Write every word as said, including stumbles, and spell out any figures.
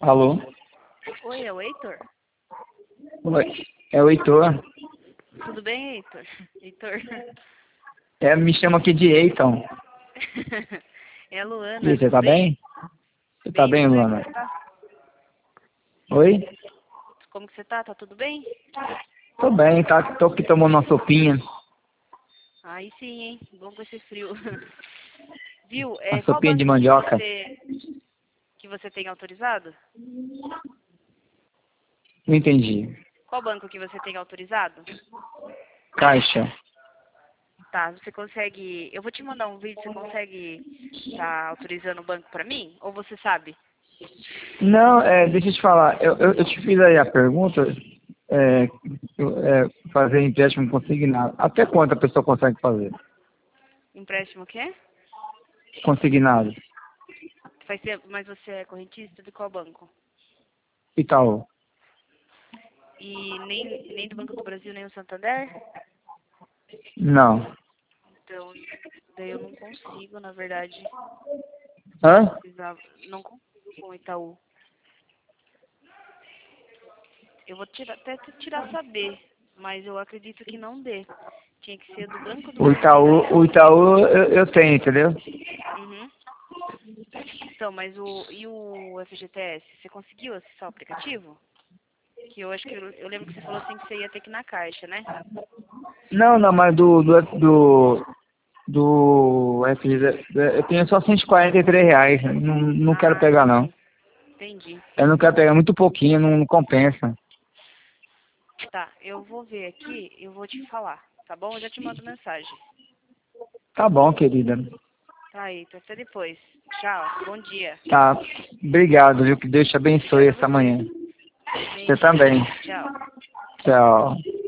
Alô? Oi, é o Heitor? Oi, é o Heitor. Tudo bem, Heitor? Heitor? É, me chama aqui de Eiton. É a E Luana, aí, você tudo tá bem? bem? Você tá Bem, bem, você? Como Luana? você tá? Oi? Como que você tá? Tá tudo bem? Tô bem, tá? Tô aqui tomando uma sopinha. Aí sim, hein? Bom com esse frio. Viu? Uma É, qual sopinha de banco que mandioca. você que você tem autorizado? Não entendi. Qual banco que você tem autorizado? Caixa. Tá, você consegue... Eu vou te mandar um vídeo, você consegue tá autorizando o banco pra mim? Ou você sabe? Não, é, deixa eu te falar. Eu, eu, eu te fiz aí a pergunta. É, eu- é, fazer empréstimo consignado. Até quanto a pessoa consegue fazer? Empréstimo o quê? Consignado. Vai ser... Mas você é correntista de qual banco? Itaú. E nem, nem do Banco do Brasil, nem do Santander? Não. Então, daí eu não consigo, na verdade. Hã? Precisava, não consigo com o Itaú. Eu vou tirar, até te tirar saber, mas eu acredito que não dê. Tinha que ser do Banco do O Brasil. Itaú, o Itaú eu, eu tenho, entendeu? Uhum. Então, mas o e o F G T S, você conseguiu acessar o aplicativo? Que eu acho que eu, eu lembro que você falou assim que você ia ter que ir na caixa, né? Não, não, mas do, do, do, do F G D, eu tenho só cento e quarenta e três reais. Não, não quero Ah, pegar, não. entendi. Entendi. Eu não quero pegar muito pouquinho, não, não compensa. Tá, eu vou ver aqui, eu vou te falar, tá bom? Eu já te mando mensagem. Tá bom, querida. Tá aí, até depois. Tchau, bom dia. Tá. Obrigado, viu? Que Deus te abençoe Obrigada a essa você. manhã. Amém, Você também. tchau. Tchau.